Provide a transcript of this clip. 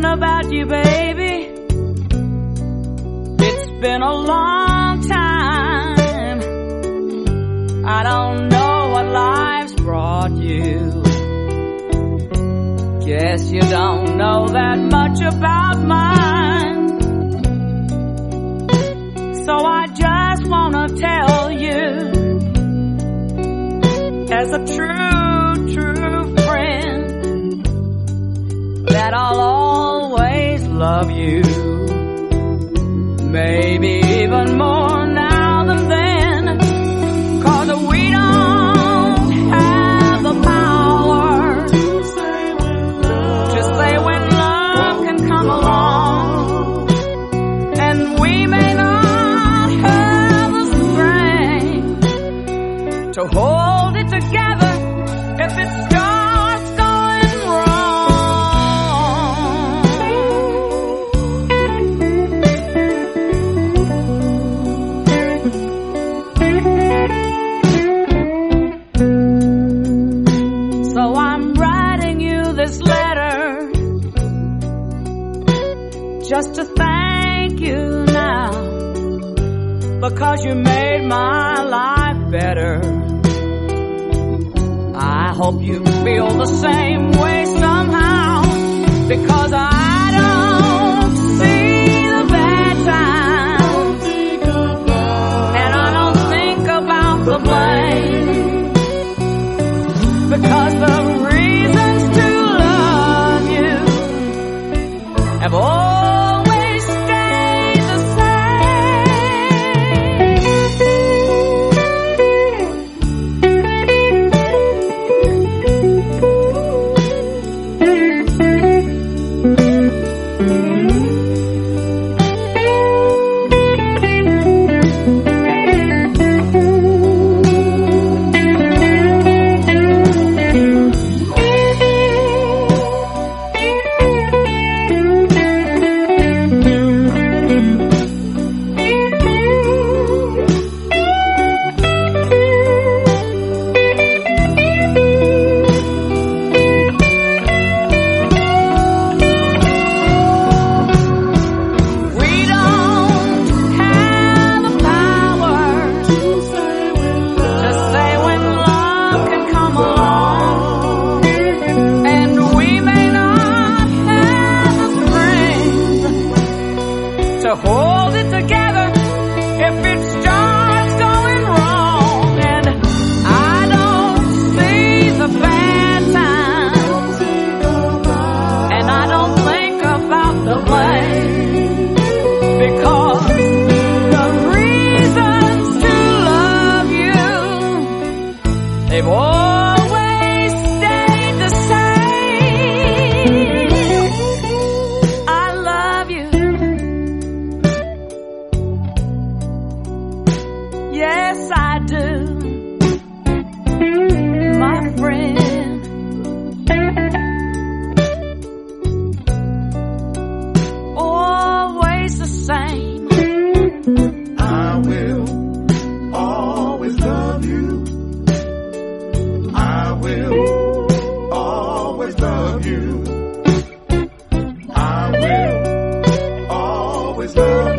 thinking about you, baby. It's been a long time. I don't know what life's brought you. Guess you don't know that much about mine. So I just wanna tell you, as a true friend, that I'll always love you. Maybe even more now than then, 'cause we don't have the power to say when love can come along. And we may not have the strength to hold it together if it starts going wrong. So I'm writing you this letter just to thank you now, because you made my life better. I hope you feel the same way somehow, because I don't see the bad times, and I don't think about the blame, because the reasons to love you have always stayed the to hold it together if it starts going wrong. And I don't see the bad times, and I don't think about the blame, because the reasons to love you, they've always stayed the same. I love you. Yes, I do, my friend. Always the same. I will always love you. I will always love you. I will always love you.